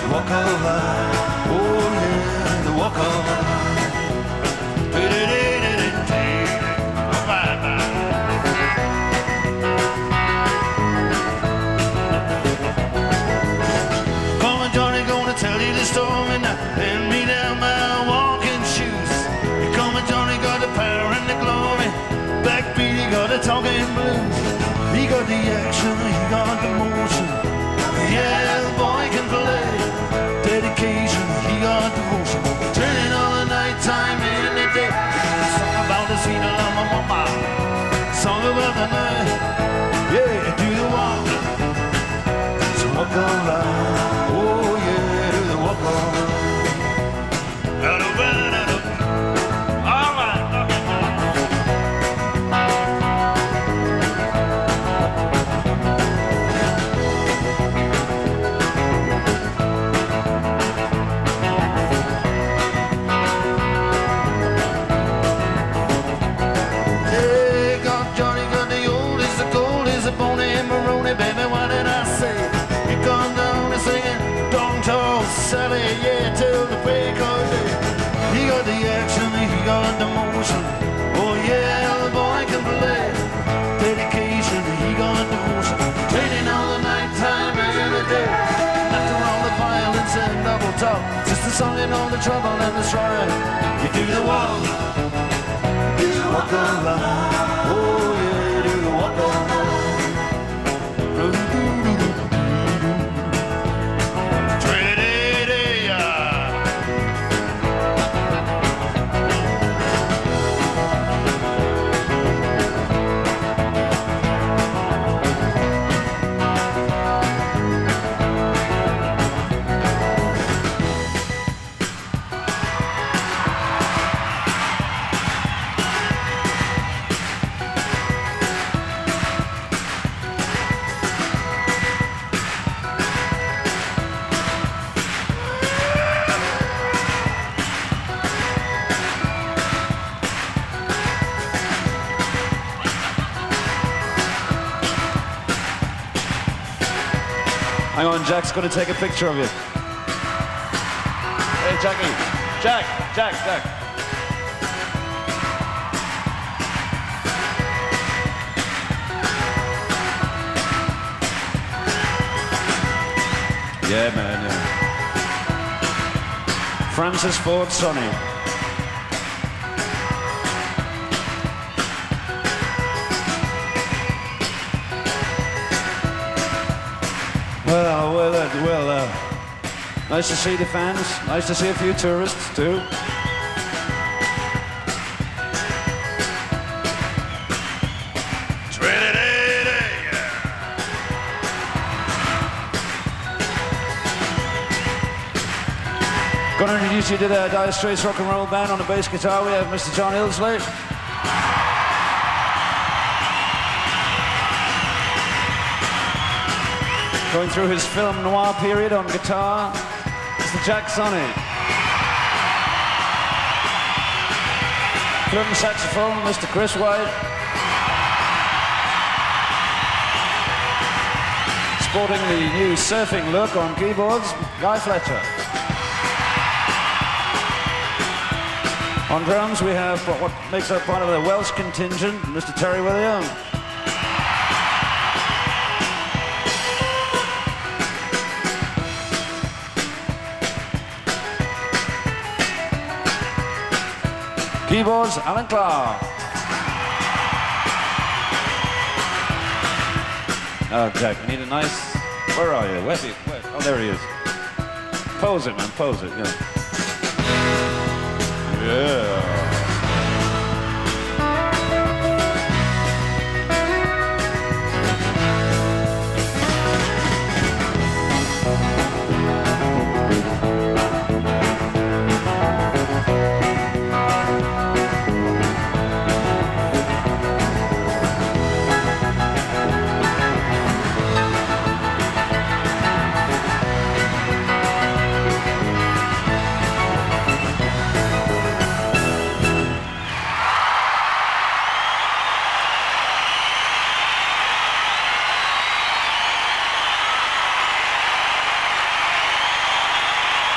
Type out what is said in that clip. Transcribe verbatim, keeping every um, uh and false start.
walk of life. Oh yeah, the walk of life. Come on, Johnny, gonna tell you the story now. Hand me down my walking shoes. You come on, Johnny, got the power and the glory. Backbeat, he got the talking blues. He got the action, he got the motion. Yeah, the boy can play. Dedication, he got devotion. Turning all the night time in the day. Song about the sweet love of my mama. Song about the night. Yeah, do the walk. So walk on life. Oh yeah, do the walk on life. All right. Baby, what did I say? You come down and singing, don't talk Sally, yeah, till the break of day. He got the action, he got the motion. Oh yeah, the boy can play. Dedication, he got devotion. Training all the night time and the day. After all the violence and double talk, just the song and all the trouble and the strife. You do the walk, do the walk of life. Oh yeah, do the walk of life. Hang on, Jack's going to take a picture of you. Hey, Jackie. Jack, Jack, Jack. Yeah, man, yeah. Francis Ford Sonny. Well, well, uh, well, uh, nice to see the fans. Nice to see a few tourists, too. Going to introduce you to the Dire Straits Rock and Roll Band. On the bass guitar, we have Mister John Illsley. Going through his film noir period on guitar, Mister Jack Sonny. Flute and saxophone, Mister Chris White. Sporting the new surfing look on keyboards, Guy Fletcher. On drums, we have what makes up part of the Welsh contingent, Mister Terry William. Keyboards, Alan Clark. Oh, Jack, we need a nice... Where are you? Where's he? Where? Oh, there he is. Pose it, man, pose it, yeah. Yeah.